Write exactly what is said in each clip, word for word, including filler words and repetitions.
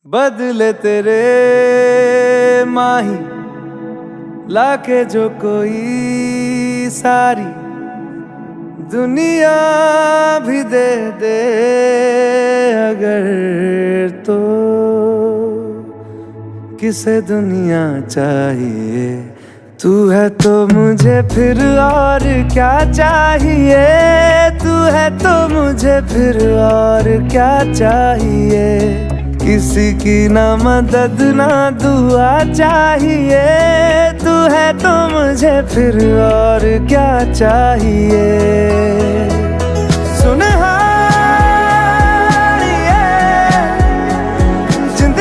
बदले तेरे माही लाके जो कोई सारी दुनिया भी दे दे अगर, तो किसे दुनिया चाहिए। तू है तो मुझे फिर और क्या चाहिए, तू है तो मुझे फिर और क्या चाहिए। किसी की ना मदद ना दुआ चाहिए, तू है तो मुझे फिर और क्या चाहिए। सुन हारिए जिंद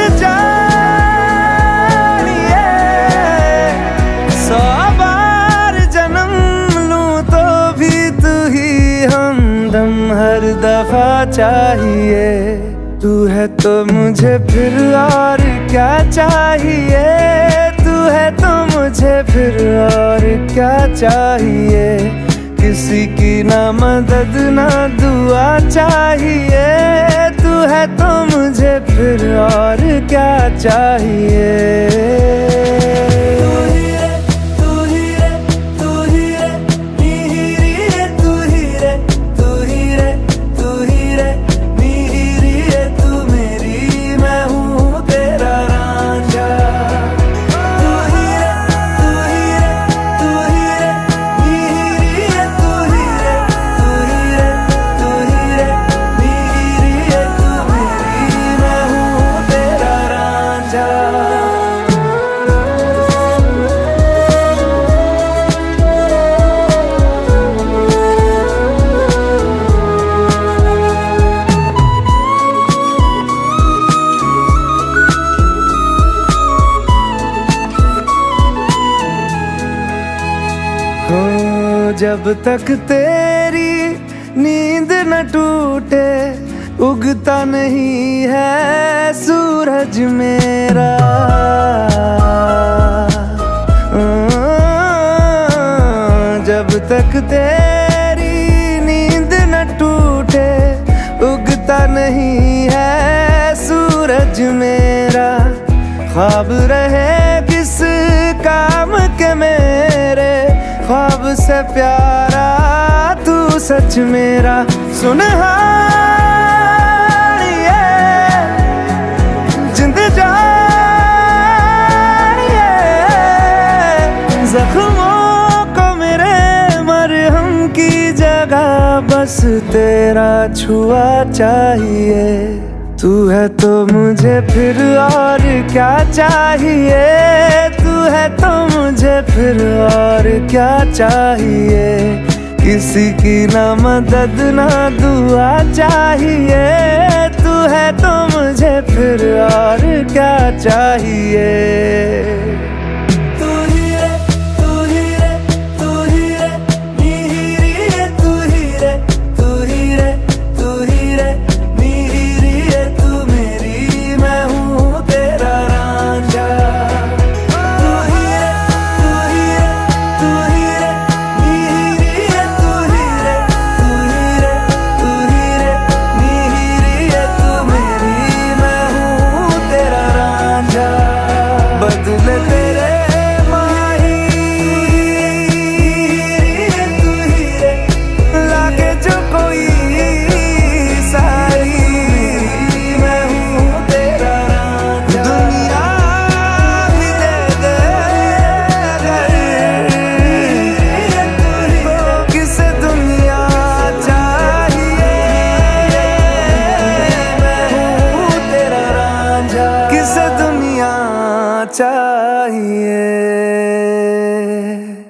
जानिए, सौ बार जन्म लूं तो भी तू ही हमदम हर दफा चाहिए। तू है तो मुझे फिर और क्या चाहिए, तू है तो मुझे फिर और क्या चाहिए। किसी की ना मदद ना दुआ चाहिए, तू है तो मुझे फिर और क्या चाहिए। जब तक तेरी नींद न टूटे उगता नहीं है सूरज मेरा। जब तक तेरी नींद न टूटे उगता नहीं है सूरज मेरा। ख्वाब रहे किस काम के मेरे, ख्वाब से प्यारा तू सच मेरा। सुन हारिए जिंद जानिए, जख्मों को मेरे मरहम की जगह बस तेरा छुआ चाहिए। तू है तो मुझे फिर और क्या चाहिए, तू है तो मुझे फिर और क्या चाहिए। किसी की ना मदद ना दुआ चाहिए, तू है तो मुझे फिर और क्या चाहिए। बदले तेरे माही तू ही रे लाके जो कोई सारी, मैं हूँ तेरा रांझा। दुनिया भी दे दे अगर, किसे दुनिया चाहिए। मैं हूँ तेरा रांझा, किसे दुनिया चाहिए।